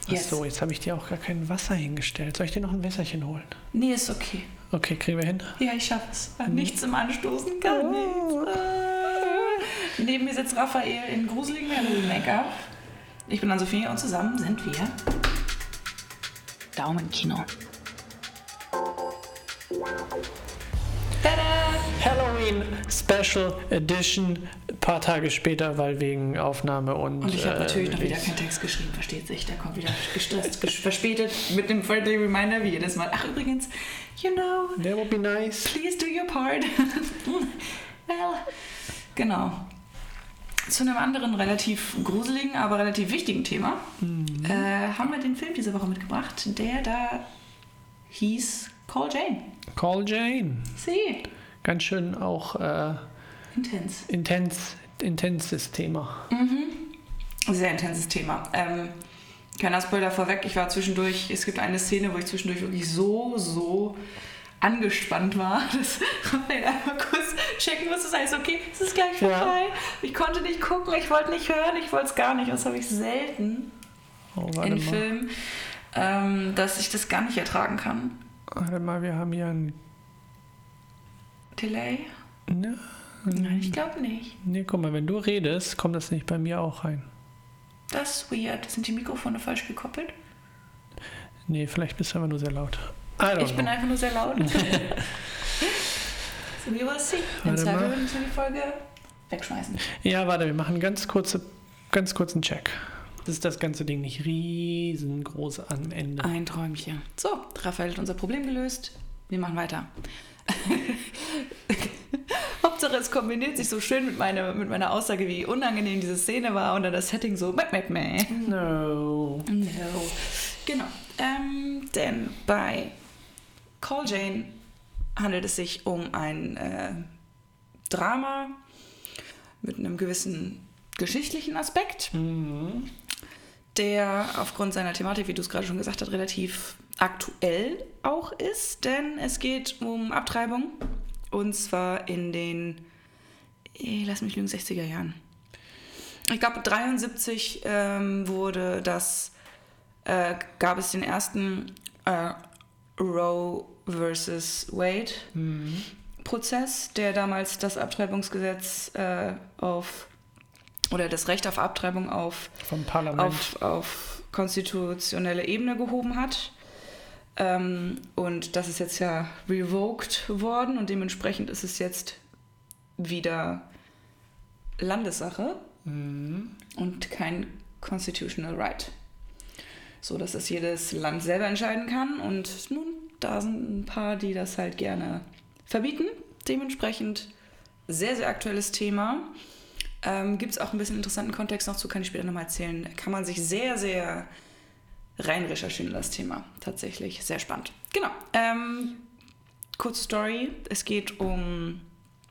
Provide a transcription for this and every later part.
Achso, jetzt habe ich dir auch gar kein Wasser hingestellt. Soll ich dir noch ein Wässerchen holen? Nee, ist okay. Okay, kriegen wir hin? Ja, ich schaffe es. Nichts im Anstoßen, gar nichts. Neben mir sitzt Raphael in gruseligen Halloween-Make-up. Ich bin Ann-Sophie und zusammen sind wir Daumenkino. Tada! Halloween Special Edition. Ein paar Tage später, weil wegen Aufnahme und ich habe natürlich noch wieder keinen Text geschrieben, versteht sich. Der kommt wieder gestresst, verspätet mit dem Friendly Reminder wie jedes Mal. Ach, übrigens, you know, that would be nice. Please do your part. Well, genau. Zu einem anderen relativ gruseligen, aber relativ wichtigen Thema haben wir den Film diese Woche mitgebracht, der da hieß Call Jane. Call Jane. Sie. Ganz schön auch intenses Thema. Sehr intenses Thema. Keiner Spoiler vorweg, ich war zwischendurch, es gibt eine Szene, wo ich zwischendurch wirklich so angespannt war, dass Raphael einmal kurz checken muss, das heißt, okay, es ist gleich vorbei. Ja. Ich konnte nicht gucken, ich wollte nicht hören, ich wollte es gar nicht. Das habe ich selten in Filmen, dass ich das gar nicht ertragen kann. Warte mal, wir haben hier ein Delay? Ne? Nein, ich glaube nicht. Nee, guck mal, wenn du redest, kommt das nicht bei mir auch rein. Das ist weird. Sind die Mikrofone falsch gekoppelt? Nee, vielleicht bist du einfach nur sehr laut. Ich bin einfach nur sehr laut. So, we will see. In 2 Minuten müssen wir die Folge wegschmeißen. Ja, warte, wir machen ganz kurzen Check. Das ist das ganze Ding nicht riesengroß am Ende. Ein Träumchen. So, Raphael hat unser Problem gelöst. Wir machen weiter. Hauptsache, es kombiniert sich so schön mit meiner Aussage, wie unangenehm diese Szene war und dann das Setting so No. Genau. Denn bei Call Jane handelt es sich um ein Drama mit einem gewissen geschichtlichen Aspekt, der aufgrund seiner Thematik, wie du es gerade schon gesagt hast, relativ aktuell auch ist, denn es geht um Abtreibung und zwar in den, lass mich lügen, 60er Jahren. Ich glaube 73 gab es den ersten Roe versus Wade Prozess, der damals das Abtreibungsgesetz oder das Recht auf Abtreibung vom Parlament auf konstitutionelle Ebene gehoben hat. Und das ist jetzt ja revoked worden und dementsprechend ist es jetzt wieder Landessache und kein constitutional right. So, dass das jedes Land selber entscheiden kann und nun, da sind ein paar, die das halt gerne verbieten. Dementsprechend sehr, sehr aktuelles Thema. Gibt es auch ein bisschen interessanten Kontext noch zu, kann ich später nochmal erzählen. Kann man sich sehr, sehr rein recherchieren, das Thema. Tatsächlich sehr spannend. Genau. Kurze Story. Es geht um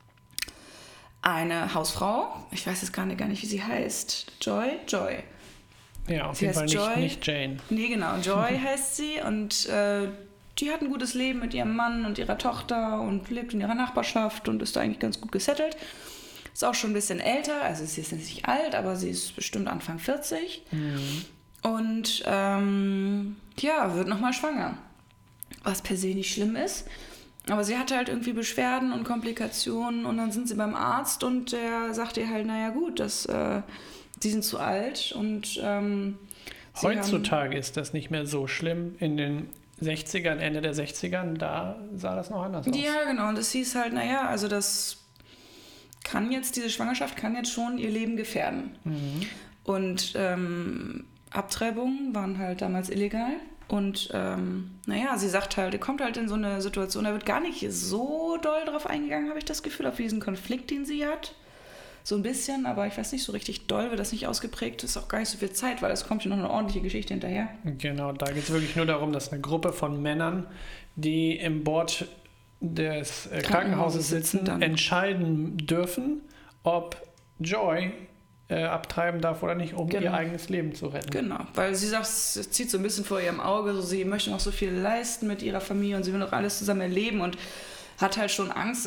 eine Hausfrau. Ich weiß jetzt gar nicht, wie sie heißt. Joy. Ja, auf jeden Fall nicht Jane. Nee, genau. Joy heißt sie und die hat ein gutes Leben mit ihrem Mann und ihrer Tochter und lebt in ihrer Nachbarschaft und ist da eigentlich ganz gut gesettelt. Ist auch schon ein bisschen älter, also sie ist nicht alt, aber sie ist bestimmt Anfang 40. Und wird nochmal schwanger. Was per se nicht schlimm ist. Aber sie hatte halt irgendwie Beschwerden und Komplikationen und dann sind sie beim Arzt und der sagt ihr halt, naja gut, sie sind zu alt und heutzutage ist das nicht mehr so schlimm. In den 60ern, Ende der 60ern, da sah das noch anders aus. Ja, genau. Und es hieß halt, naja, also diese Schwangerschaft kann jetzt schon ihr Leben gefährden. Und Abtreibungen waren halt damals illegal. Und sie sagt halt, ihr kommt halt in so eine Situation, da wird gar nicht so doll drauf eingegangen, habe ich das Gefühl, auf diesen Konflikt, den sie hat. So ein bisschen, aber ich weiß nicht, so richtig doll wird das nicht ausgeprägt. Das ist auch gar nicht so viel Zeit, weil es kommt ja noch eine ordentliche Geschichte hinterher. Genau, da geht es wirklich nur darum, dass eine Gruppe von Männern, die im Board des Krankenhauses sitzen, entscheiden dürfen, ob Joy abtreiben darf oder nicht, um ihr eigenes Leben zu retten. Genau, weil sie sagt, es zieht so ein bisschen vor ihrem Auge, so, sie möchte noch so viel leisten mit ihrer Familie und sie will noch alles zusammen erleben und hat halt schon Angst,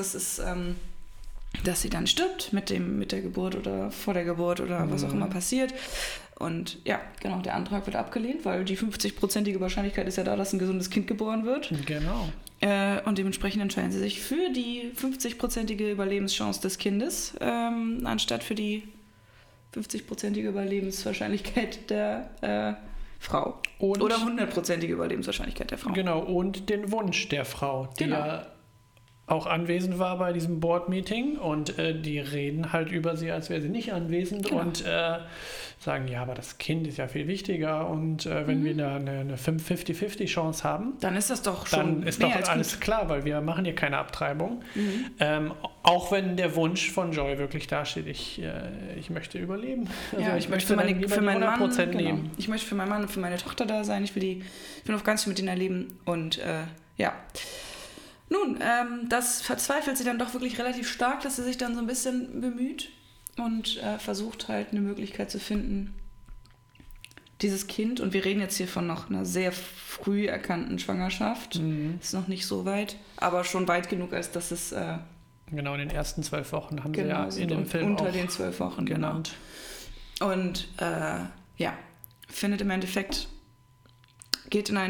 dass sie dann stirbt mit der Geburt oder vor der Geburt oder was auch immer passiert. Und ja, genau, der Antrag wird abgelehnt, weil die 50-prozentige Wahrscheinlichkeit ist ja da, dass ein gesundes Kind geboren wird. Genau. Und dementsprechend entscheiden sie sich für die 50-prozentige Überlebenschance des Kindes, anstatt für die 50-prozentige Überlebenswahrscheinlichkeit der Frau. Oder 100-prozentige Überlebenswahrscheinlichkeit der Frau. Genau, und den Wunsch der Frau, die ja auch anwesend war bei diesem Board-Meeting, und die reden halt über sie, als wäre sie nicht anwesend, und sagen, ja, aber das Kind ist ja viel wichtiger, und wenn wir da eine 50-50 Chance haben, dann ist das doch schon dann ist doch alles klar, weil wir machen hier keine Abtreibung. Auch wenn der Wunsch von Joy wirklich dasteht, ich möchte überleben. Also ich möchte für meinen Mann nehmen. Ich möchte für meinen Mann und für meine Tochter da sein, ich will noch ganz viel mit denen erleben, und Nun, das verzweifelt sie dann doch wirklich relativ stark, dass sie sich dann so ein bisschen bemüht und versucht halt eine Möglichkeit zu finden, dieses Kind, und wir reden jetzt hier von noch einer sehr früh erkannten Schwangerschaft, ist noch nicht so weit, aber schon weit genug, als dass es... genau, in den ersten 12 Wochen haben sie ja in dem Film unter auch den 12 Wochen genannt. Genau. Und findet im Endeffekt, geht in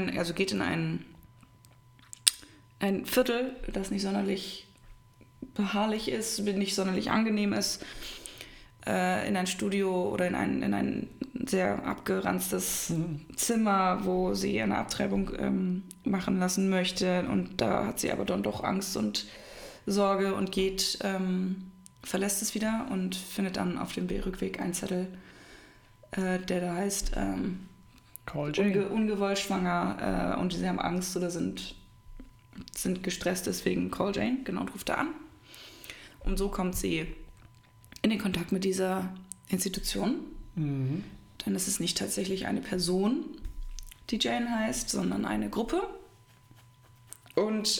ein Viertel, das nicht sonderlich beharrlich ist, nicht sonderlich angenehm ist, in ein Studio oder in ein sehr abgeranztes Zimmer, wo sie eine Abtreibung machen lassen möchte. Und da hat sie aber dann doch Angst und Sorge und verlässt es wieder und findet dann auf dem Rückweg einen Zettel, der da heißt Call Jane. Ungewollt schwanger, und sie haben Angst oder sind gestresst, deswegen Call Jane, genau, und ruft da an. Und so kommt sie in den Kontakt mit dieser Institution. Dann ist es nicht tatsächlich eine Person, die Jane heißt, sondern eine Gruppe. Und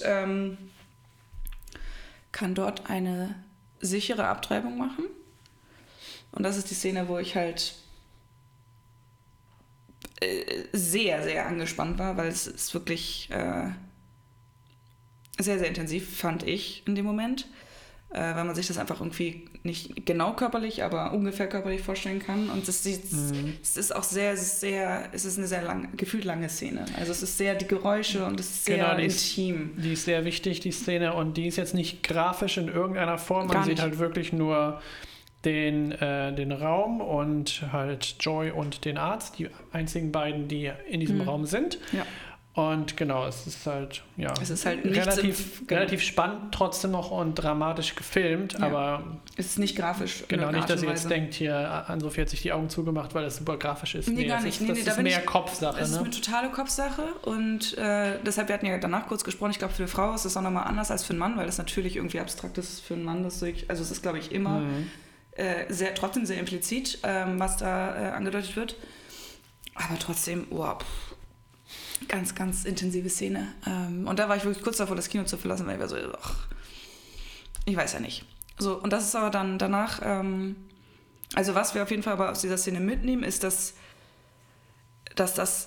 kann dort eine sichere Abtreibung machen. Und das ist die Szene, wo ich halt sehr, sehr angespannt war, weil es ist wirklich... sehr, sehr intensiv, fand ich in dem Moment, weil man sich das einfach irgendwie nicht genau körperlich, aber ungefähr körperlich vorstellen kann. Und es ist auch sehr, sehr, es ist eine sehr gefühlt lange Szene. Also es ist sehr die Geräusche und es ist sehr intim. Die ist sehr wichtig, die Szene, und die ist jetzt nicht grafisch in irgendeiner Form. Man sieht halt wirklich nur den Raum und halt Joy und den Arzt, die einzigen beiden, die in diesem Raum sind. Ja. Und genau, es ist halt, relativ spannend trotzdem noch und dramatisch gefilmt, aber es ist nicht grafisch. Genau, nicht, dass ihr jetzt denkt, hier, Ann-Sophie hat sich die Augen zugemacht, weil das super grafisch ist. Nee, gar nicht. Das ist mehr Kopfsache. Es ist eine totale Kopfsache, und deshalb, wir hatten ja danach kurz gesprochen, ich glaube, für eine Frau ist es auch nochmal anders als für einen Mann, weil das natürlich irgendwie abstrakt ist für einen Mann. Also es ist, glaube ich, immer trotzdem sehr implizit, was da angedeutet wird. Aber trotzdem, ganz, ganz intensive Szene. Und da war ich wirklich kurz davor, das Kino zu verlassen, weil ich war so, ich weiß ja nicht. So, und das ist aber dann danach, also was wir auf jeden Fall aber aus dieser Szene mitnehmen, ist, dass das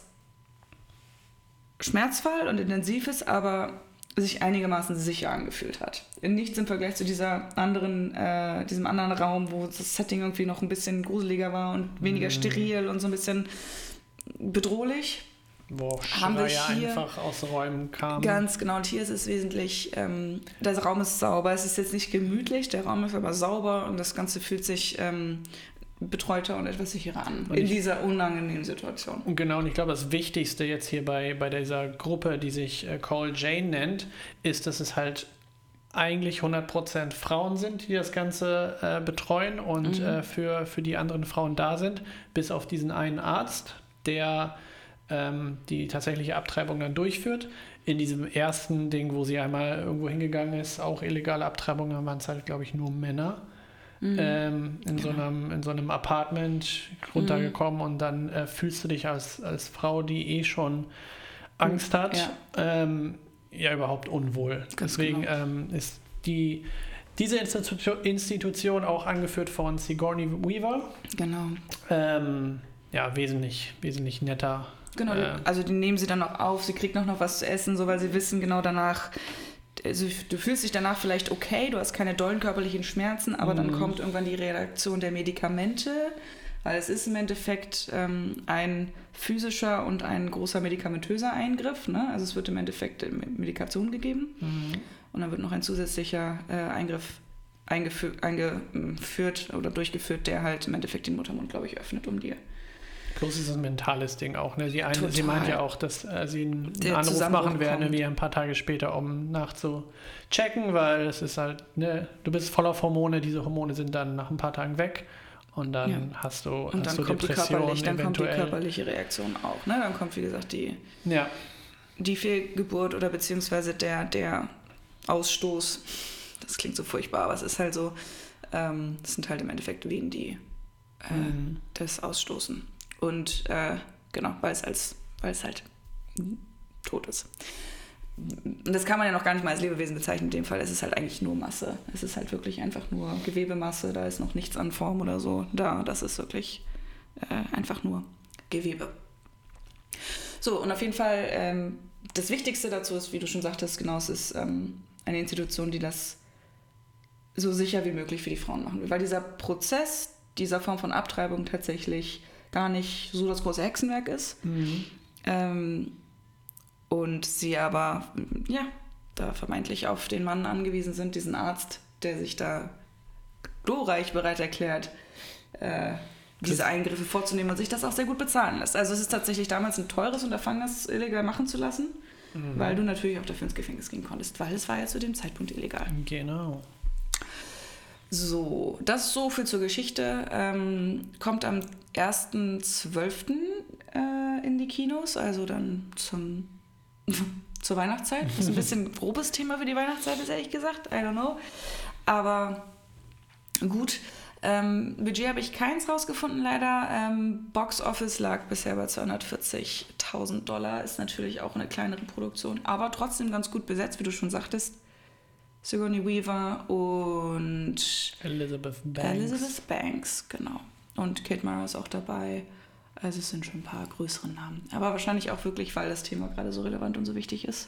schmerzvoll und intensiv ist, aber sich einigermaßen sicher angefühlt hat. Nichts im Vergleich zu diesem anderen Raum, wo das Setting irgendwie noch ein bisschen gruseliger war und weniger steril und so ein bisschen bedrohlich. Wo Schreie einfach aus Räumen kamen. Ganz genau, und hier ist es wesentlich, der Raum ist sauber, es ist jetzt nicht gemütlich, der Raum ist aber sauber und das Ganze fühlt sich betreuter und etwas sicherer an in dieser unangenehmen Situation. Und genau, und ich glaube, das Wichtigste jetzt hier bei dieser Gruppe, die sich Call Jane nennt, ist, dass es halt eigentlich 100% Frauen sind, die das Ganze betreuen und für die anderen Frauen da sind, bis auf diesen einen Arzt, der die tatsächliche Abtreibung dann durchführt. In diesem ersten Ding, wo sie einmal irgendwo hingegangen ist, auch illegale Abtreibungen, waren es halt, glaube ich, nur Männer. In so einem Apartment runtergekommen, und dann fühlst du dich als Frau, die schon Angst hat, überhaupt unwohl. Ganz Deswegen ist diese Institution auch angeführt von Sigourney Weaver. Genau. Wesentlich netter. Genau, also die nehmen sie dann auch auf, sie kriegt noch was zu essen, so, weil sie wissen genau danach, also du fühlst dich danach vielleicht okay, du hast keine dollen körperlichen Schmerzen, aber dann kommt irgendwann die Reaktion der Medikamente Weil es ist im Endeffekt ein physischer und ein großer medikamentöser Eingriff. Ne? Also es wird im Endeffekt Medikation gegeben und dann wird noch ein zusätzlicher Eingriff eingeführt oder durchgeführt, der halt im Endeffekt den Muttermund, glaube ich, öffnet, um dir. Bloß ist ein mentales Ding auch. Ne? Sie meint ja auch, dass sie einen Der Anruf machen werden, kommt. wie ein paar Tage später, um nachzuchecken, weil es ist halt, ne, du bist voll auf Hormone, diese Hormone sind dann nach ein paar Tagen weg und dann hast du Depressionen dann kommt die körperliche Reaktion auch. Ne? Dann kommt, wie gesagt, die Fehlgeburt oder beziehungsweise der Ausstoß. Das klingt so furchtbar, aber es ist halt so, das sind halt im Endeffekt Wehen, die das ausstoßen. Und genau, weil es halt tot ist. Und das kann man ja noch gar nicht mal als Lebewesen bezeichnen in dem Fall. Es ist halt eigentlich nur Masse. Es ist halt wirklich einfach nur Gewebemasse. Da ist noch nichts an Form oder so. Das ist wirklich einfach nur Gewebe. So, und auf jeden Fall das Wichtigste dazu ist, wie du schon sagtest, genau, es ist eine Institution, die das so sicher wie möglich für die Frauen machen will. Weil dieser Prozess dieser Form von Abtreibung tatsächlich gar nicht so das große Hexenwerk ist. Und sie aber, da vermeintlich auf den Mann angewiesen sind, diesen Arzt, der sich da glorreich bereit erklärt, diese Eingriffe vorzunehmen und sich das auch sehr gut bezahlen lässt. Also es ist tatsächlich damals ein teures Unterfangen, das illegal machen zu lassen, weil du natürlich auch dafür ins Gefängnis gehen konntest, weil es war ja zu dem Zeitpunkt illegal. Genau. So, das so viel zur Geschichte. Kommt am 1.12. In die Kinos, also dann zur Weihnachtszeit. Das ist ein bisschen ein grobes Thema für die Weihnachtszeit, ist ehrlich gesagt. I don't know. Aber gut. Budget habe ich keins rausgefunden, leider. Box Office lag bisher bei $240.000. Ist natürlich auch eine kleinere Produktion, aber trotzdem ganz gut besetzt, wie du schon sagtest. Sigourney Weaver und Elizabeth Banks, genau. Und Kate Mara ist auch dabei. Also es sind schon ein paar größere Namen. Aber wahrscheinlich auch wirklich, weil das Thema gerade so relevant und so wichtig ist.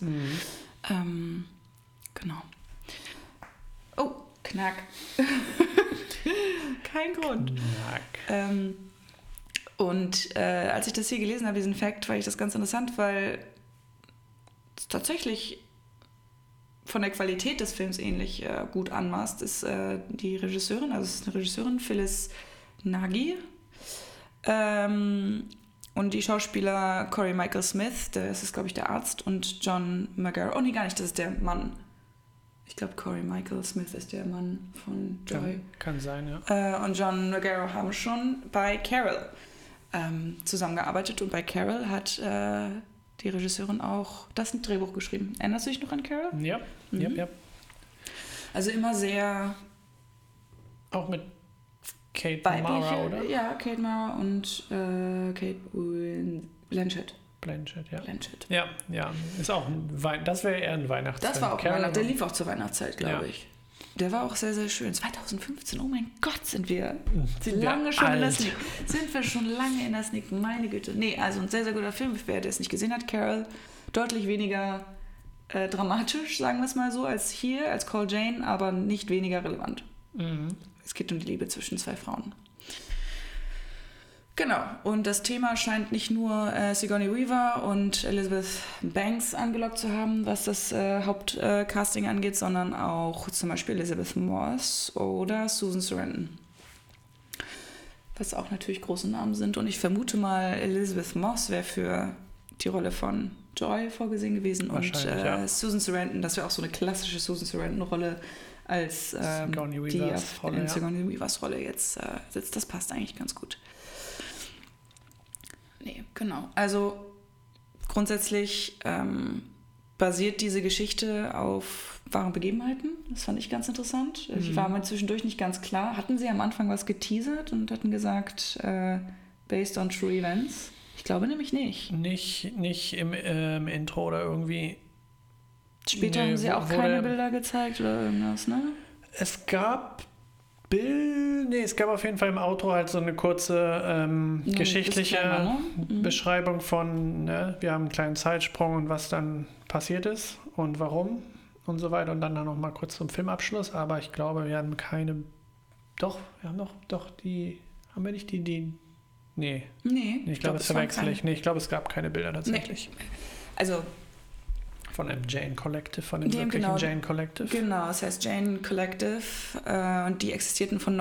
Genau. Oh, Knack. Kein Grund. Knack. Und als ich das hier gelesen habe, diesen Fact, fand ich das ganz interessant, weil es tatsächlich von der Qualität des Films ähnlich gut anmaßt, ist die Regisseurin, also es ist eine Regisseurin, Phyllis Nagy, und die Schauspieler Corey Michael Smith, das ist, glaube ich, der Arzt, und John McGarrett, oh nee, gar nicht, das ist der Mann. Ich glaube, Corey Michael Smith ist der Mann von Joy. Kann sein, ja. Und John McGarrett haben schon bei Carol zusammengearbeitet, und bei Carol hat die Regisseurin auch das Drehbuch geschrieben. Erinnerst du dich noch an Carol? Ja, ja. Also immer sehr... Auch mit Kate Mara, oder? Ja, Kate Mara und Kate Blanchett. Ja. Ist auch das wäre eher ein Weihnachtsfilm. Das war auch der lief auch zur Weihnachtszeit, glaube ich. Der war auch sehr, sehr schön. 2015, oh mein Gott, sind wir lange schon in der Sneak. Sind wir schon lange in der Sneak, meine Güte. Nee, also ein sehr, sehr guter Film. Wer es nicht gesehen hat, Carol, deutlich weniger dramatisch, sagen wir es mal so, als hier, als Call Jane, aber nicht weniger relevant. Es geht um die Liebe zwischen zwei Frauen. Genau, und das Thema scheint nicht nur Sigourney Weaver und Elizabeth Banks angelockt zu haben, was das Hauptcasting angeht, sondern auch zum Beispiel Elizabeth Moss oder Susan Sarandon. Was auch natürlich große Namen sind. Und ich vermute mal, Elizabeth Moss wäre für die Rolle von Joy vorgesehen gewesen. Und Susan Sarandon, das wäre auch so eine klassische Susan Sarandon-Rolle, als Sigourney Weavers Rolle jetzt sitzt. Das passt eigentlich ganz gut. Nee, genau. Also grundsätzlich basiert diese Geschichte auf wahren Begebenheiten. Das fand ich ganz interessant. Ich war mir zwischendurch nicht ganz klar. Hatten sie am Anfang was geteasert und hatten gesagt, based on true events? Ich glaube nämlich nicht. Nicht im Intro oder irgendwie. Später haben sie auch keine Bilder gezeigt oder irgendwas, ne? Es gab auf jeden Fall im Outro halt so eine kurze geschichtliche Beschreibung von, wir haben einen kleinen Zeitsprung und was dann passiert ist und warum und so weiter, und dann noch mal kurz zum Filmabschluss, aber ich glaube, wir haben keine, haben wir nicht die Nee. Ich glaube, das verwechsel ich. Nee, ich glaube, es gab keine Bilder tatsächlich. Nee. Also von dem Jane Collective, von dem wirklichen Jane Collective. Genau, es heißt Jane Collective und die existierten von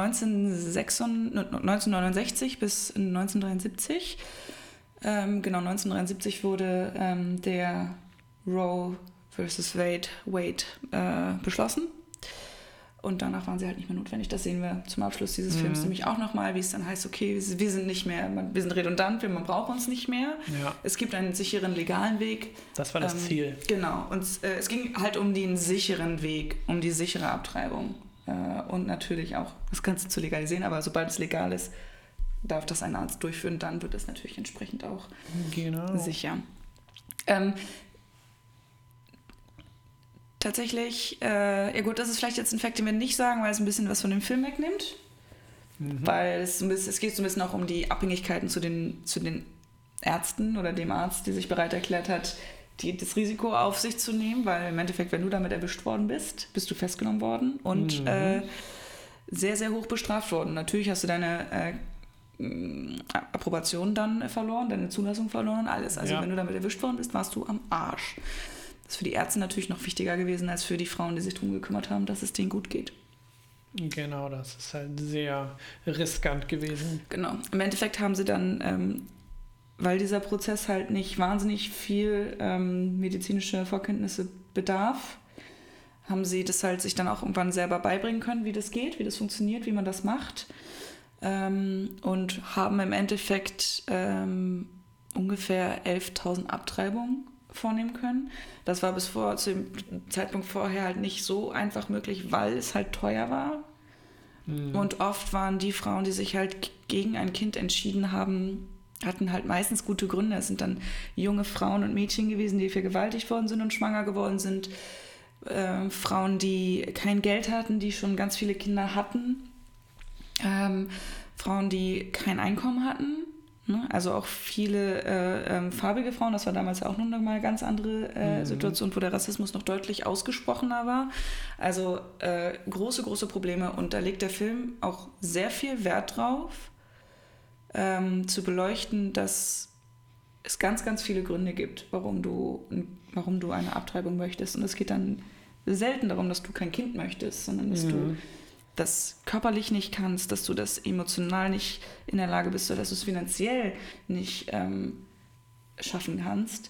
1969 bis 1973. Genau, 1973 wurde der Roe versus Wade beschlossen. Und danach waren sie halt nicht mehr notwendig. Das sehen wir zum Abschluss dieses Films nämlich auch nochmal, wie es dann heißt, okay, wir sind nicht mehr, wir sind redundant, man braucht uns nicht mehr. Ja. Es gibt einen sicheren legalen Weg. Das war das Ziel. Genau. Und es ging halt um den sicheren Weg, um die sichere Abtreibung. Und natürlich auch das Ganze zu legalisieren. Aber sobald es legal ist, darf das ein Arzt durchführen. Dann wird es natürlich entsprechend auch sicher. Tatsächlich, ja gut, das ist vielleicht jetzt ein Fakt, den wir nicht sagen, weil es ein bisschen was von dem Film wegnimmt. Weil es geht so ein bisschen auch um die Abhängigkeiten zu den Ärzten oder dem Arzt, der sich bereit erklärt hat, das Risiko auf sich zu nehmen, weil im Endeffekt, wenn du damit erwischt worden bist, bist du festgenommen worden und sehr, sehr hoch bestraft worden. Natürlich hast du deine Approbation dann verloren, deine Zulassung verloren und alles. Also wenn du damit erwischt worden bist, warst du am Arsch. Das ist für die Ärzte natürlich noch wichtiger gewesen als für die Frauen, die sich darum gekümmert haben, dass es denen gut geht. Genau, das ist halt sehr riskant gewesen. Genau. Im Endeffekt haben sie dann, weil dieser Prozess halt nicht wahnsinnig viel medizinische Vorkenntnisse bedarf, haben sie das halt sich dann auch irgendwann selber beibringen können, wie das geht, wie das funktioniert, wie man das macht. Und haben im Endeffekt ungefähr 11.000 Abtreibungen vornehmen können. Das war zu dem Zeitpunkt vorher halt nicht so einfach möglich, weil es halt teuer war. Und oft waren die Frauen, die sich halt gegen ein Kind entschieden haben, hatten halt meistens gute Gründe. Es sind dann junge Frauen und Mädchen gewesen, die vergewaltigt worden sind und schwanger geworden sind. Frauen, die kein Geld hatten, die schon ganz viele Kinder hatten. Frauen, die kein Einkommen hatten. Also auch viele farbige Frauen, das war damals auch noch mal eine ganz andere Situation, wo der Rassismus noch deutlich ausgesprochener war. Also große, große Probleme und da legt der Film auch sehr viel Wert drauf, zu beleuchten, dass es ganz, ganz viele Gründe gibt, warum du eine Abtreibung möchtest. Und es geht dann selten darum, dass du kein Kind möchtest, sondern dass du das körperlich nicht kannst, dass du das emotional nicht in der Lage bist oder dass du es finanziell nicht schaffen kannst.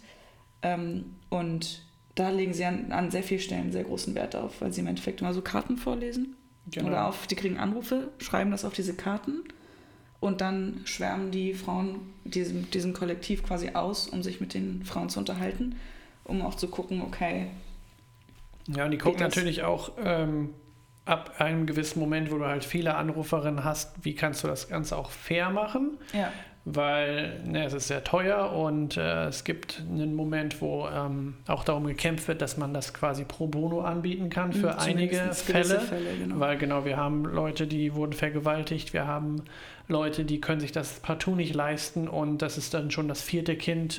Und da legen sie an sehr vielen Stellen sehr großen Wert auf, weil sie im Endeffekt immer so Karten vorlesen. Genau. Oder die kriegen Anrufe, schreiben das auf diese Karten und dann schwärmen die Frauen diesem Kollektiv quasi aus, um sich mit den Frauen zu unterhalten, um auch zu gucken, okay. Ja, und die gucken natürlich auch ab einem gewissen Moment, wo du halt viele Anruferinnen hast, wie kannst du das Ganze auch fair machen? Ja. Weil es ist sehr teuer und es gibt einen Moment, wo auch darum gekämpft wird, dass man das quasi pro bono anbieten kann für einige Fälle. Genau. Weil wir haben Leute, die wurden vergewaltigt, wir haben Leute, die können sich das partout nicht leisten und das ist dann schon das 4. Kind.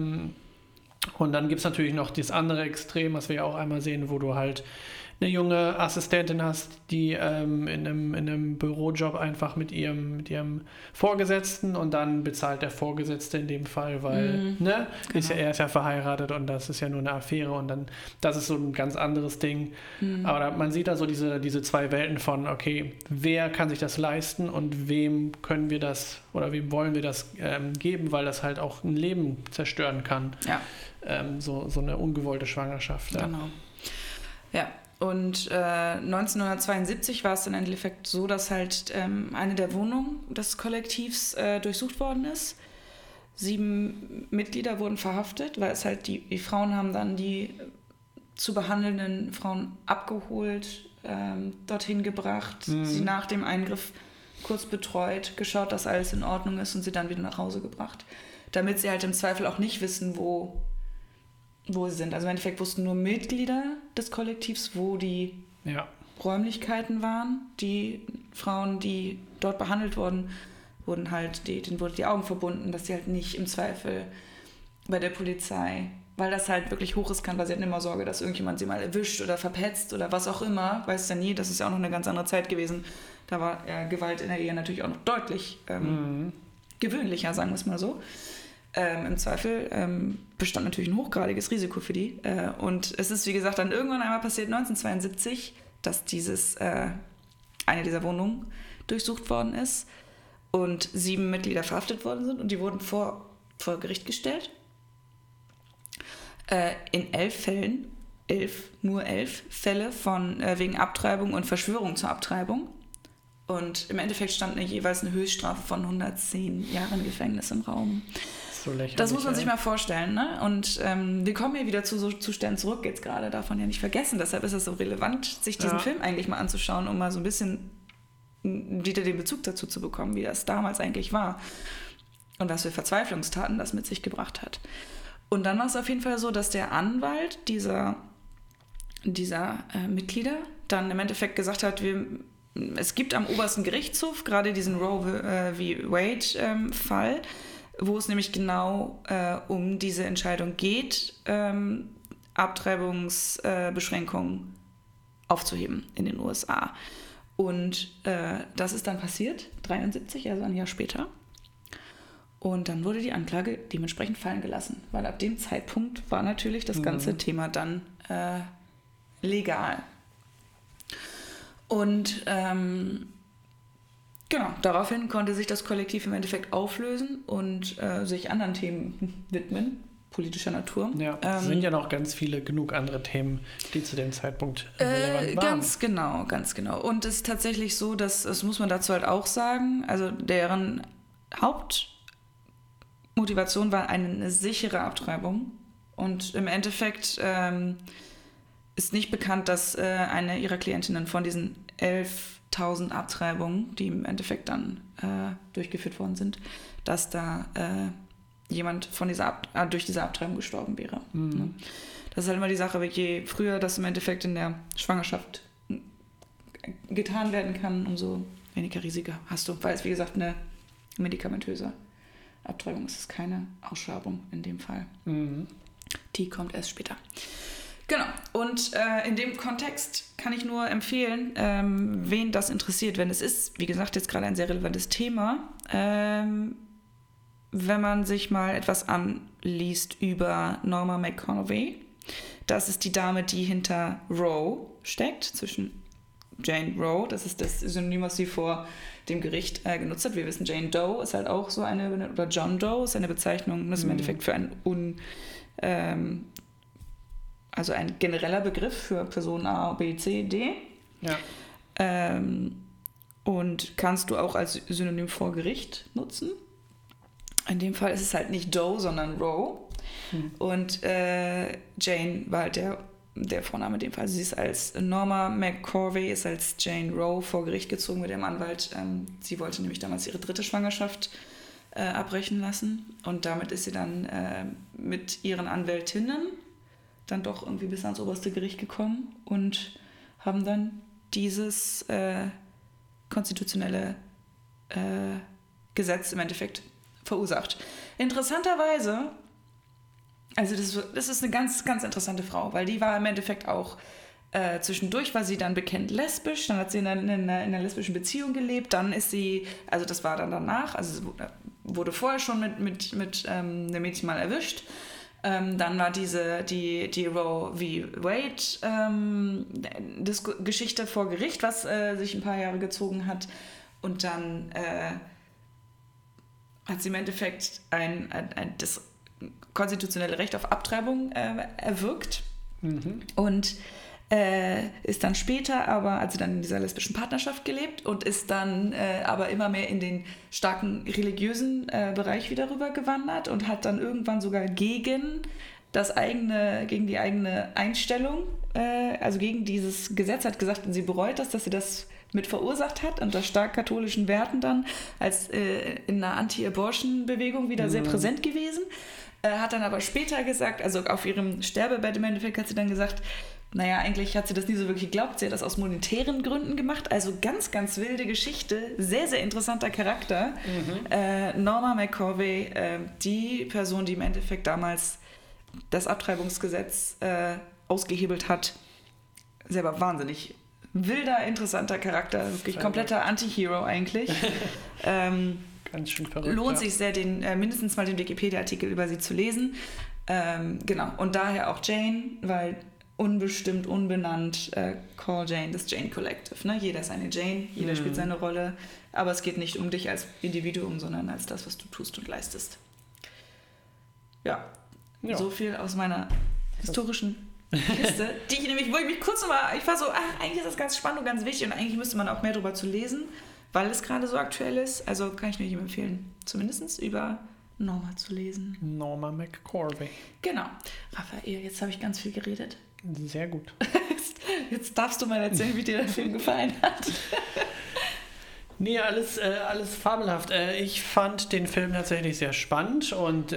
Und dann gibt es natürlich noch das andere Extrem, was wir ja auch einmal sehen, wo du halt eine junge Assistentin hast, die in einem Bürojob einfach mit ihrem Vorgesetzten und dann bezahlt der Vorgesetzte in dem Fall, weil genau. Er ist ja verheiratet und das ist ja nur eine Affäre und dann, das ist so ein ganz anderes Ding. Aber man sieht da so diese zwei Welten von, okay, wer kann sich das leisten und wem können wir das oder wem wollen wir das geben, weil das halt auch ein Leben zerstören kann. Ja. So eine ungewollte Schwangerschaft. Ja. Genau. Ja. Und 1972 war es dann im Endeffekt so, dass halt eine der Wohnungen des Kollektivs durchsucht worden ist. 7 Mitglieder wurden verhaftet, weil es halt die Frauen haben dann die zu behandelnden Frauen abgeholt, dorthin gebracht, sie nach dem Eingriff kurz betreut, geschaut, dass alles in Ordnung ist und sie dann wieder nach Hause gebracht. Damit sie halt im Zweifel auch nicht wissen, wo sie sind. Also im Endeffekt wussten nur Mitglieder des Kollektivs, wo die Räumlichkeiten waren. Die Frauen, die dort behandelt wurden, denen wurden die Augen verbunden, dass sie halt nicht im Zweifel bei der Polizei, weil das halt wirklich hochriskant war. Sie hatten immer Sorge, dass irgendjemand sie mal erwischt oder verpetzt oder was auch immer. Weiß ja nie, das ist ja auch noch eine ganz andere Zeit gewesen. Da war Gewalt in der Ehe natürlich auch noch deutlich gewöhnlicher, sagen wir es mal so. Im Zweifel bestand natürlich ein hochgradiges Risiko für die. Und es ist, wie gesagt, dann irgendwann einmal passiert, 1972, dass eine dieser Wohnungen durchsucht worden ist und 7 Mitglieder verhaftet worden sind und die wurden vor Gericht gestellt. In 11 Fällen, nur 11 Fälle wegen Abtreibung und Verschwörung zur Abtreibung. Und im Endeffekt stand jeweils eine Höchststrafe von 110 Jahren Gefängnis im Raum. So lächerlich. Das muss man sich mal vorstellen, ne? Und wir kommen hier wieder zu so Zuständen zurück jetzt gerade, darf man ja nicht vergessen. Deshalb ist es so relevant, sich diesen Film eigentlich mal anzuschauen, um mal so ein bisschen wieder den Bezug dazu zu bekommen, wie das damals eigentlich war und was für Verzweiflungstaten das mit sich gebracht hat. Und dann war es auf jeden Fall so, dass der Anwalt dieser Mitglieder dann im Endeffekt gesagt hat, es gibt am obersten Gerichtshof gerade diesen Roe v. Wade-Fall, wo es nämlich genau um diese Entscheidung geht, Abtreibungsbeschränkungen aufzuheben in den USA. Und das ist dann passiert, 1973, also ein Jahr später. Und dann wurde die Anklage dementsprechend fallen gelassen, weil ab dem Zeitpunkt war natürlich das ganze Thema dann legal. Und genau, daraufhin konnte sich das Kollektiv im Endeffekt auflösen und sich anderen Themen widmen, politischer Natur. Ja, es sind ja noch genug andere Themen, die zu dem Zeitpunkt relevant waren. Ganz genau. Und es ist tatsächlich so, das muss man dazu halt auch sagen, also deren Hauptmotivation war eine sichere Abtreibung. Und im Endeffekt ist nicht bekannt, dass eine ihrer Klientinnen von diesen 11.000 Abtreibungen, die im Endeffekt dann durchgeführt worden sind, dass da jemand durch diese Abtreibung gestorben wäre. Mhm. Das ist halt immer die Sache, je früher das im Endeffekt in der Schwangerschaft getan werden kann, umso weniger Risiko hast du. Weil es, wie gesagt, eine medikamentöse Abtreibung ist. Es ist keine Ausschabung in dem Fall. Mhm. Die kommt erst später. Genau, und in dem Kontext kann ich nur empfehlen, wen das interessiert, wenn es ist, wie gesagt, jetzt gerade ein sehr relevantes Thema, wenn man sich mal etwas anliest über Norma McCorvey. Das ist die Dame, die hinter Roe steckt, zwischen Jane Roe, das ist das Synonym, was sie vor dem Gericht genutzt hat. Wir wissen, Jane Doe ist halt auch so eine, oder John Doe ist eine Bezeichnung, das ist im Endeffekt für also ein genereller Begriff für Personen A, B, C, D. Ja. Und kannst du auch als Synonym vor Gericht nutzen. In dem Fall ist es halt nicht Doe, sondern Roe. Und Jane war halt der Vorname in dem Fall. Sie ist als Norma McCorvey, ist als Jane Roe vor Gericht gezogen mit ihrem Anwalt. Sie wollte nämlich damals ihre 3. Schwangerschaft abbrechen lassen. Und damit ist sie dann mit ihren Anwältinnen dann doch irgendwie bis ans oberste Gericht gekommen und haben dann dieses konstitutionelle Gesetz im Endeffekt verursacht. Interessanterweise, also das ist eine ganz, ganz interessante Frau, weil die war im Endeffekt auch zwischendurch war sie dann bekannt lesbisch, dann hat sie in einer lesbischen Beziehung gelebt, dann ist sie, also das war dann danach, also sie wurde vorher schon mit einem Mädchen mal erwischt. Dann war die Roe v. Wade Geschichte vor Gericht, was sich ein paar Jahre gezogen hat. Und dann hat sie im Endeffekt das konstitutionelle Recht auf Abtreibung erwirkt. Mhm. Und ist dann später hat sie dann in dieser lesbischen Partnerschaft gelebt und ist dann aber immer mehr in den starken religiösen Bereich wieder rüber gewandert und hat dann irgendwann sogar gegen die eigene Einstellung, also gegen dieses Gesetz, hat gesagt, und sie bereut das, dass sie das mit verursacht hat, unter stark katholischen Werten dann, als in einer Anti-Abortion-Bewegung wieder sehr präsent gewesen. Hat dann aber später gesagt, also auf ihrem Sterbebett im Endeffekt hat sie dann gesagt, naja, eigentlich hat sie das nie so wirklich geglaubt. Sie hat das aus monetären Gründen gemacht. Also ganz, ganz wilde Geschichte. Sehr, sehr interessanter Charakter. Mhm. Norma McCorvey, die Person, die im Endeffekt damals das Abtreibungsgesetz ausgehebelt hat. Selber wahnsinnig wilder, interessanter Charakter. Wirklich kompletter Anti-Hero eigentlich. Ganz schön verrückt. Lohnt sich sehr, mindestens mal den Wikipedia-Artikel über sie zu lesen. Genau. Und daher auch Jane, weil unbestimmt, unbenannt, Call Jane, das Jane Collective. Ne? Jeder ist eine Jane, jeder spielt seine Rolle. Aber es geht nicht um dich als Individuum, sondern als das, was du tust und leistest. Ja. So viel aus meiner historischen Liste, wo ich mich kurz nochmal, ich war so, eigentlich ist das ganz spannend und ganz wichtig und eigentlich müsste man auch mehr darüber zu lesen, weil es gerade so aktuell ist. Also kann ich nur jedem empfehlen, zumindest über Norma zu lesen. Norma McCorvey. Genau. Raphael, jetzt habe ich ganz viel geredet. Sehr gut. Jetzt darfst du mal erzählen, wie dir der Film gefallen hat. Nee, alles fabelhaft. Ich fand den Film tatsächlich sehr spannend und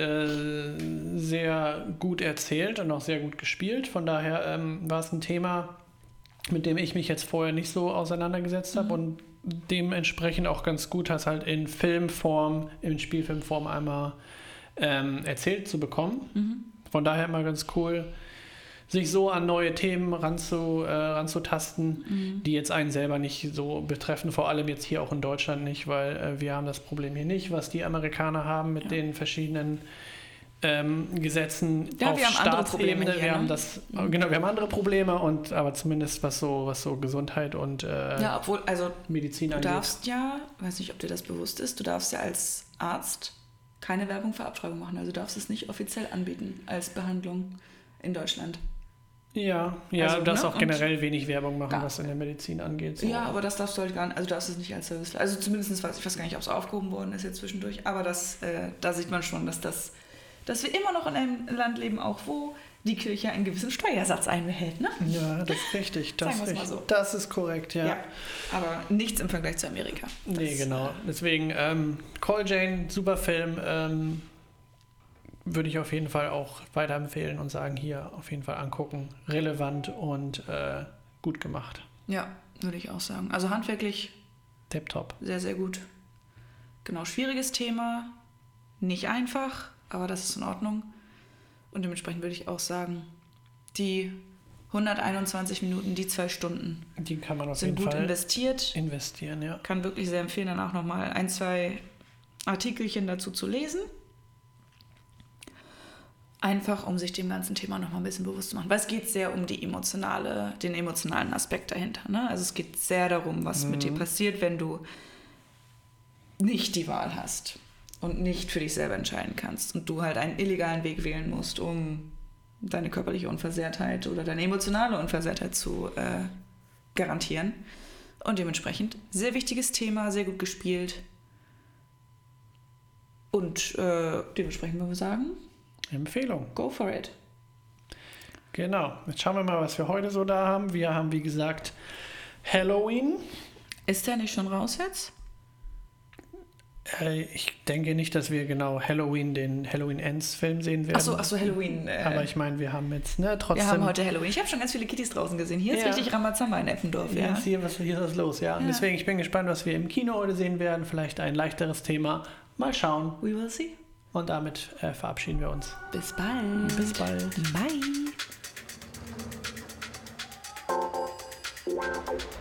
sehr gut erzählt und auch sehr gut gespielt. Von daher war es ein Thema, mit dem ich mich jetzt vorher nicht so auseinandergesetzt habe und dementsprechend auch ganz gut hast halt in Filmform, in Spielfilmform einmal erzählt zu bekommen. Von daher immer ganz cool, sich so an neue Themen ranzutasten, die jetzt einen selber nicht so betreffen, vor allem jetzt hier auch in Deutschland nicht, weil wir haben das Problem hier nicht, was die Amerikaner haben mit den verschiedenen Gesetzen auf wir haben andere Probleme hier, wir haben wir haben andere Probleme, aber zumindest was so Gesundheit und obwohl, also Medizin angeht. Du darfst weiß nicht, ob dir das bewusst ist, du darfst ja als Arzt keine Werbung für Abtreibung machen, also du darfst es nicht offiziell anbieten als Behandlung in Deutschland. Ja, also, du darfst auch generell wenig Werbung machen, was in der Medizin angeht. So. Ja, aber das darfst du halt gar nicht, also du darfst es nicht als Service, also zumindest ich weiß gar nicht, ob es aufgehoben worden ist jetzt zwischendurch, aber da sieht man schon, dass wir immer noch in einem Land leben, auch wo die Kirche einen gewissen Steuersatz einbehält, ne? Ja, das ist richtig. Sagen wir es mal so. Das ist korrekt, ja. Aber nichts im Vergleich zu Amerika. Nee, genau. Deswegen, Call Jane, super Film, würde ich auf jeden Fall auch weiterempfehlen und sagen, hier auf jeden Fall angucken. Relevant und gut gemacht. Ja, würde ich auch sagen. Also handwerklich tipptopp. Sehr, sehr gut. Genau, schwieriges Thema, nicht einfach, aber das ist in Ordnung. Und dementsprechend würde ich auch sagen, die 121 Minuten, die 2 Stunden, die kann man auf jeden Fall investieren, ja. Kann wirklich sehr empfehlen, dann auch nochmal 1, 2 Artikelchen dazu zu lesen. Einfach, um sich dem ganzen Thema nochmal ein bisschen bewusst zu machen. Weil es geht sehr um den emotionalen Aspekt dahinter. Ne? Also es geht sehr darum, was mit dir passiert, wenn du nicht die Wahl hast und nicht für dich selber entscheiden kannst und du halt einen illegalen Weg wählen musst, um deine körperliche Unversehrtheit oder deine emotionale Unversehrtheit zu garantieren. Und dementsprechend sehr wichtiges Thema, sehr gut gespielt. Und dementsprechend würden wir sagen, Empfehlung. Go for it. Genau. Jetzt schauen wir mal, was wir heute so da haben. Wir haben, wie gesagt, Halloween. Ist der nicht schon raus jetzt? Ich denke nicht, dass wir genau den Halloween Ends Film sehen werden. Achso, Halloween. Aber ich meine, wir haben jetzt trotzdem... Wir haben heute Halloween. Ich habe schon ganz viele Kitties draußen gesehen. Hier ist richtig Ramazamba in Eppendorf. Ja. Hier ist was los, ja. Und deswegen, ich bin gespannt, was wir im Kino heute sehen werden. Vielleicht ein leichteres Thema. Mal schauen. We will see. Und damit verabschieden wir uns. Bis bald. Bis bald. Bye.